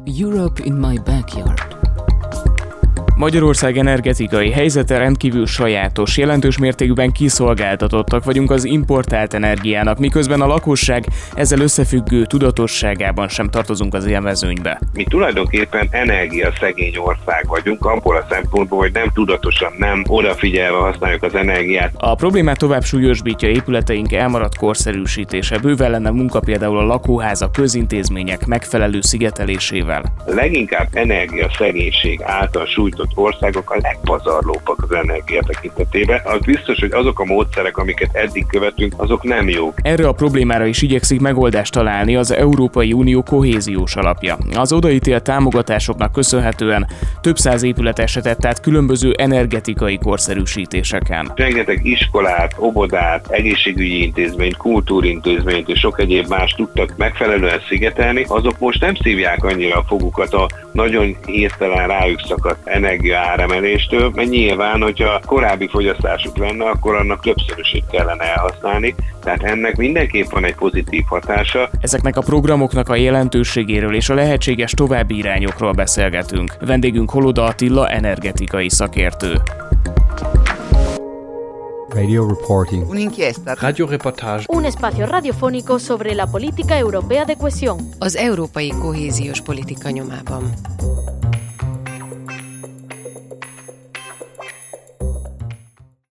Europe in my backyard. Magyarország energetikai helyzete rendkívül sajátos, jelentős mértékben kiszolgáltatottak vagyunk az importált energiának, miközben a lakosság ezzel összefüggő tudatosságában sem tartozunk az élmezőnybe. Mi tulajdonképpen energiaszegény ország vagyunk, abból a szempontból, hogy nem tudatosan, nem odafigyelve használjuk az energiát. A problémát tovább súlyosbítja épületeink elmaradt korszerűsítése, bőven lenne munka például a lakóházak, közintézmények megfelelő szigetelésével. Leginkább energiaszegénység által sújtott országok a legpazarlóbbak az energia tekintetében. Az biztos, hogy azok a módszerek, amiket eddig követünk, azok nem jók. Erre a problémára is igyekszik megoldást találni az Európai Unió kohéziós alapja. Az odaítélt támogatásoknak köszönhetően több száz épület esetett át különböző energetikai korszerűsítéseken. Rengeteg iskolát, óvodát, egészségügyi intézményt, kultúrintézményt és sok egyéb más tudtak megfelelően szigetelni, azok most nem szívják annyira a fogukat a nagyon hirtelen rájuk szakadt energiaáremeléstől, mert nyilván, hogyha korábbi fogyasztásuk lenne, akkor annak többszörösét kellene elhasználni, tehát ennek mindenképp van egy pozitív hatása. Ezeknek a programoknak a jelentőségéről és a lehetséges további irányokról beszélgetünk. Vendégünk Holoda Attila energetikai szakértő. Radio reporting. Un'inchiesta. Radio reportage. Un espacio radiofónico sobre la política europea de cohesión. Az európai kohéziós politika nyomában.